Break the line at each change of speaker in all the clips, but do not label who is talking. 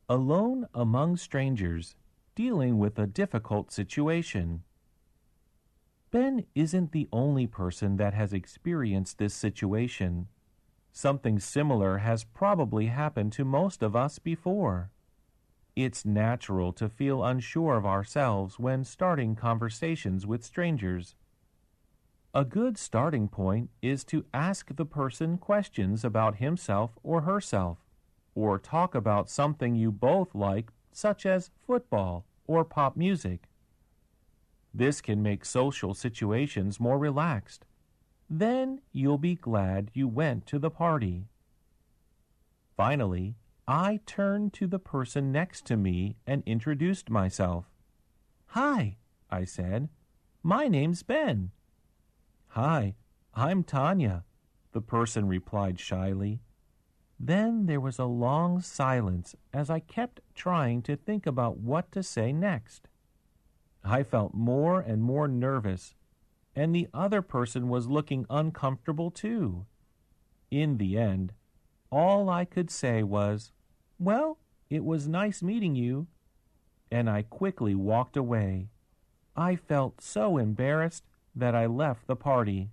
Alone among strangers, dealing with a difficult situation. Ben isn't the only person that has experienced this situation. Something similar has probably happened to most of us before. It's natural to feel unsure of ourselves when starting conversations with strangers. A good starting point is to ask the person questions about himself or herself, or talk about something you both like, such as football or pop music. This can make social situations more relaxed. Then you'll be glad you went to the party. Finally, I turned to the person next to me and introduced myself. "Hi," I said. "My name's Ben." "Hi, I'm Tanya," the person replied shyly. Then there was a long silence as I kept trying to think about what to say next. I felt more and more nervous, and the other person was looking uncomfortable too. In the end, all I could say was, "Well, it was nice meeting you," and I quickly walked away. I felt so embarrassed that I left the party.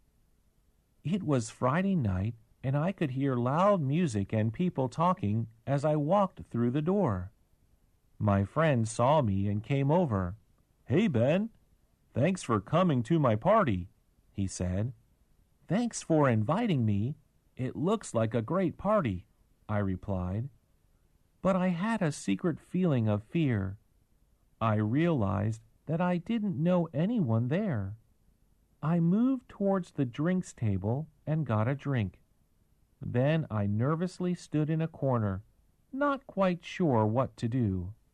It was Friday night, and I could hear loud music and people talking as I walked through the door. My friend saw me and came over. "Hey, Ben, thanks for coming to my party," he said. "Thanks for inviting me. It looks like a great party," I replied. But I had a secret feeling of fear. I realized that I didn't know anyone there. I moved towards the drinks table and got a drink. Then I nervously stood in a corner, not quite sure what to do.